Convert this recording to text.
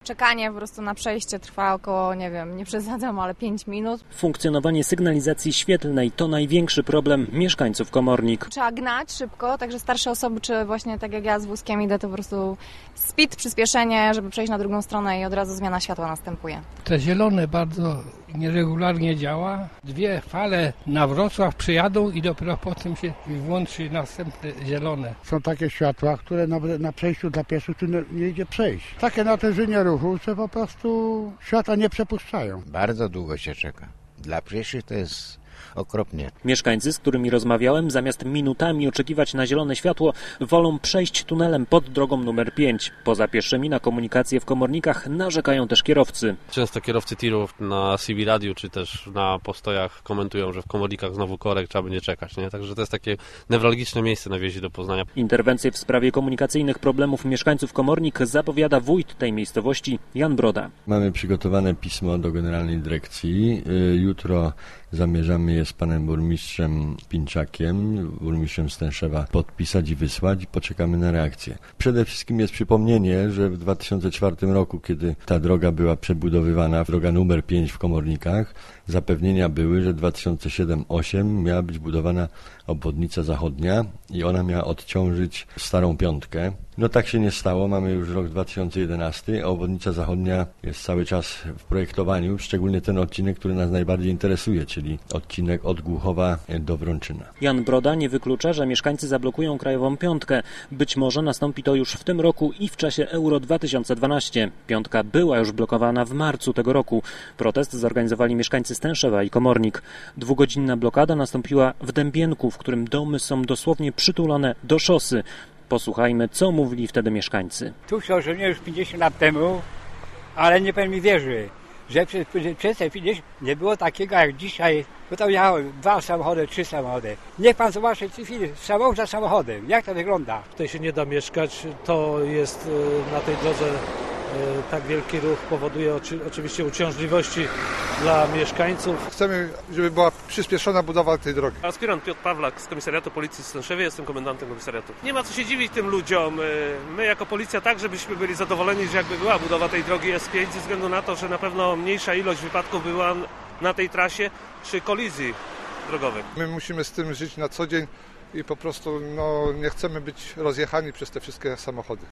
Czekanie po prostu na przejście trwa około, nie przesadzam, ale 5 minut. Funkcjonowanie sygnalizacji świetlnej to największy problem mieszkańców Komornik. Trzeba gnać szybko, także starsze osoby, czy właśnie tak jak ja z wózkiem idę, to po prostu speed, przyspieszenie, żeby przejść na drugą stronę i od razu zmiana światła następuje. Te zielone bardzo nieregularnie działa. 2 fale na Wrocław przyjadą i dopiero potem się włączy następne zielone. Są takie światła, które na przejściu dla pieszych tu nie idzie przejść. Takie natężenie ruchu, że po prostu światła nie przepuszczają. Bardzo długo się czeka. Dla pieszych to jest okropnie. Mieszkańcy, z którymi rozmawiałem, zamiast minutami oczekiwać na zielone światło, wolą przejść tunelem pod drogą numer 5. Poza pieszymi na komunikację w Komornikach narzekają też kierowcy. Często kierowcy tirów na CB Radiu czy też na postojach komentują, że w Komornikach znowu korek, trzeba będzie czekać. Nie? Także to jest takie newralgiczne miejsce na wjeździe do Poznania. Interwencję w sprawie komunikacyjnych problemów mieszkańców Komornik zapowiada wójt tej miejscowości Jan Broda. Mamy przygotowane pismo do Generalnej Dyrekcji. Jutro zamierzamy je z panem burmistrzem Pinczakiem, burmistrzem Stęszewa podpisać i wysłać i poczekamy na reakcję. Przede wszystkim jest przypomnienie, że w 2004 roku, kiedy ta droga była przebudowywana, droga numer 5 w Komornikach, zapewnienia były, że 2007-2008 miała być budowana obwodnica zachodnia i ona miała odciążyć starą piątkę. No tak się nie stało, mamy już rok 2011, a obwodnica zachodnia jest cały czas w projektowaniu, szczególnie ten odcinek, który nas najbardziej interesuje, czyli odcinek od Głuchowa do Wrączyna. Jan Broda nie wyklucza, że mieszkańcy zablokują krajową piątkę. Być może nastąpi to już w tym roku i w czasie Euro 2012. Piątka była już blokowana w marcu tego roku. Protest zorganizowali mieszkańcy Stęszewa i Komornik. 2-godzinna blokada nastąpiła w Dębienku, w którym domy są dosłownie przytulone do szosy. Posłuchajmy, co mówili wtedy mieszkańcy. Tu się ożeniłem już 50 lat temu, ale nie pan mi wierzy, że przez te 50 nie było takiego jak dzisiaj, bo tam jechały 2 samochody, 3 samochody. Niech pan zobaczy w tej chwili samochód za samochodem, jak to wygląda. Tutaj się nie da mieszkać, to jest na tej drodze tak wielki ruch powoduje oczywiście uciążliwości dla mieszkańców. Chcemy, żeby była przyspieszona budowa tej drogi. Aspirant Piotr Pawlak z Komisariatu Policji w Stęszewie, jestem komendantem komisariatu. Nie ma co się dziwić tym ludziom. My jako policja tak, żebyśmy byli zadowoleni, że jakby była budowa tej drogi S5 ze względu na to, że na pewno mniejsza ilość wypadków była na tej trasie czy kolizji drogowych. My musimy z tym żyć na co dzień i po prostu nie chcemy być rozjechani przez te wszystkie samochody.